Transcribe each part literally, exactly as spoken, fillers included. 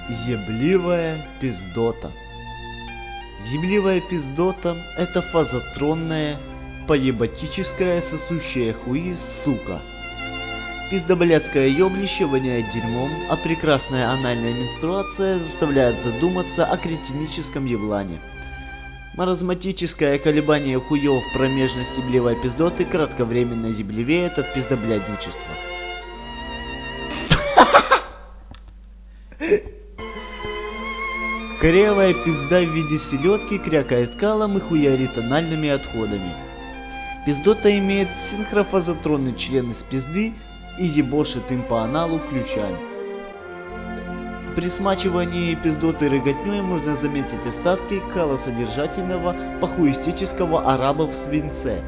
Зебливая пиздота. Зебливая пиздота – это фазотронная, поебатическая, сосущая хуи сука. Пиздоблядское ёблище воняет дерьмом, а прекрасная анальная менструация заставляет задуматься о кретиническом еблане. Маразматическое колебание хуёв промежность зебливой пиздоты кратковременно зеблевеет от пиздоблядничества. Корявая пизда в виде селедки крякает калом и хуярит анальными отходами. Пиздота имеет синхрофазотронный член из пизды и ебошит им по аналу ключами. При смачивании пиздоты рыготнёй можно заметить остатки калосодержательного похуистического араба в свинце.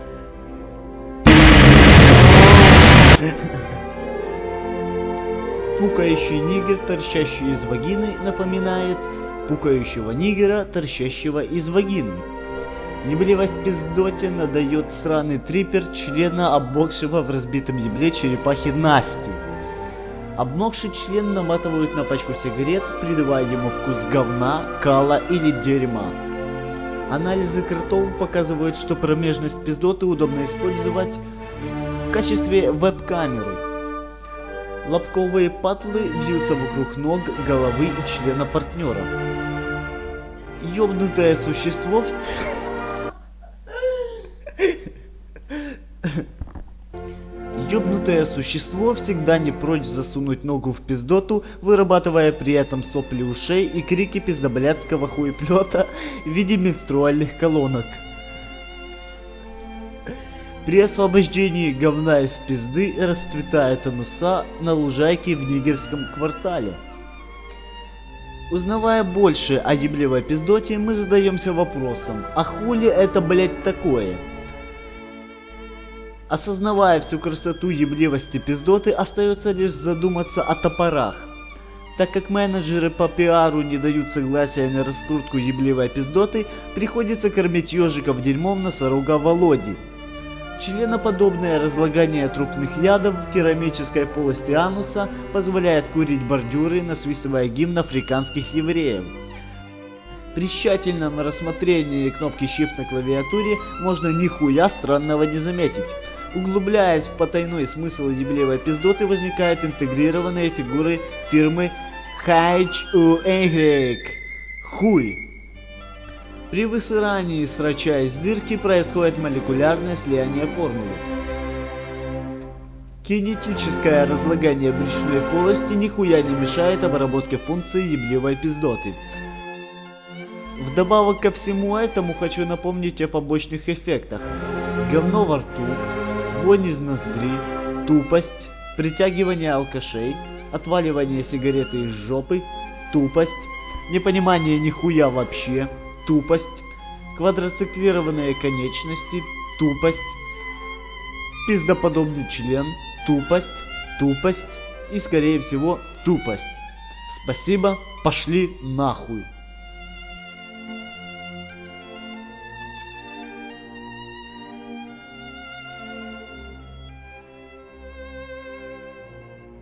Пукающий нигер, торчащий из вагины, напоминает пукающего нигера, торчащего из вагины. Ебливость пиздоте надает сраный трипер члена обмокшего в разбитом ебле черепахи Насти. Обмокший член наматывают на пачку сигарет, придавая ему вкус говна, кала или дерьма. Анализы кротов показывают, что промежность пиздоты удобно использовать в качестве веб-камеры. Лобковые патлы вьются вокруг ног, головы и члена партнера. Ёбнутое существо... Ёбнутое существо всегда не прочь засунуть ногу в пиздоту, вырабатывая при этом сопли ушей и крики пиздоблядского хуеплета в виде менструальных колонок. При освобождении говна из пизды расцветает ануса на лужайке в нигерском квартале. Узнавая больше о ебливой пиздоте, мы задаемся вопросом, а хули это, блять, такое? Осознавая всю красоту ебливости пиздоты, остается лишь задуматься о топорах. Так как менеджеры по пиару не дают согласия на раскрутку ебливой пиздоты, приходится кормить ежиков дерьмом носорога Володи. Членоподобное разлагание трупных ядов в керамической полости ануса позволяет курить бордюры, насвистывая гимн африканских евреев. При тщательном рассмотрении кнопки Shift на клавиатуре можно нихуя странного не заметить. Углубляясь в потайной смысл ебливой пиздоты, возникают интегрированные фигуры фирмы эйч ю уай – хуй. При высырании срача из дырки происходит молекулярное слияние формулы. Кинетическое разлагание брюшной полости нихуя не мешает обработке функции ебливой пиздоты. Вдобавок ко всему этому хочу напомнить о побочных эффектах. Говно во рту, вонь из ноздри, тупость, притягивание алкашей, отваливание сигареты из жопы, тупость, непонимание нихуя вообще, тупость, квадроциклированные конечности, тупость, пиздоподобный член, тупость, тупость и, скорее всего, тупость. Спасибо, пошли нахуй.